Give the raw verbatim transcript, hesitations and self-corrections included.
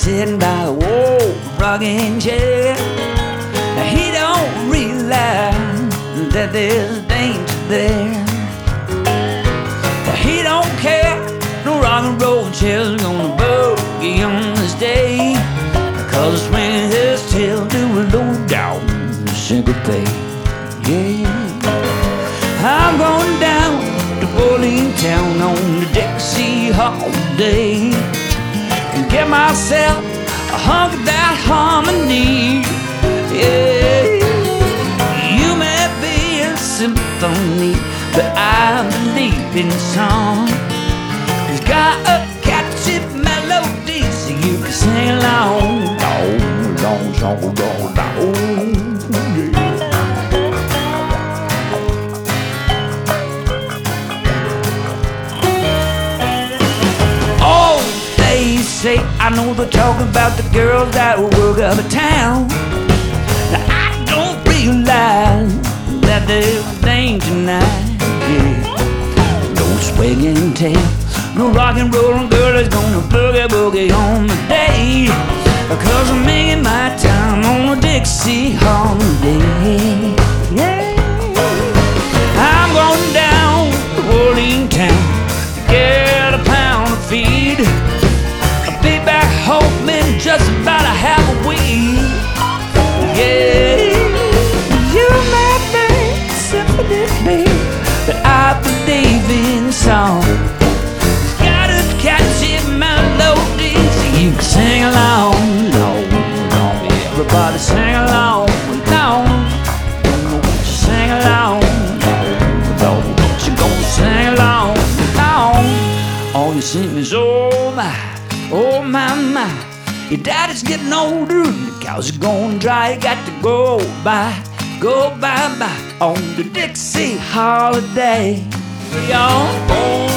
sitting by the old rocking chair. Now he don't realize that there's danger there. Now he don't care, no rock and roll chair's gonna boogie on this day, 'cause swinging his tail to a low down syncopate. Yeah, I'm going down to Bowling Town on the Dixie holiday and get myself a hunk of that harmony. Yeah, you may be a symphony, but I believe in song. It's got a catchy melody, so you can sing along. Long, long, long, long, long. Say, I know they're talking about the girls that work out of town. Now I don't realize that there's danger now. Yeah. No swinging tail, no rock and rollin' girl is gonna boogie boogie on the day, 'cause I'm making my time on a Dixie holiday. Yeah, I'm going down to Bowling Town to get a pound of feed. Be back home in just about a half a week. Yeah, you may be symphony, babe, but I believe in song. It's got a catchy melody, so you can sing along. Long, long, everybody sing along. Long, won't you sing along? Long, won't you gonna sing along? Long, all you sing is oh my. Oh my, my, your daddy's getting older and the cows are going dry. You got to go by, go bye-bye on the Dixie holiday. Y'all.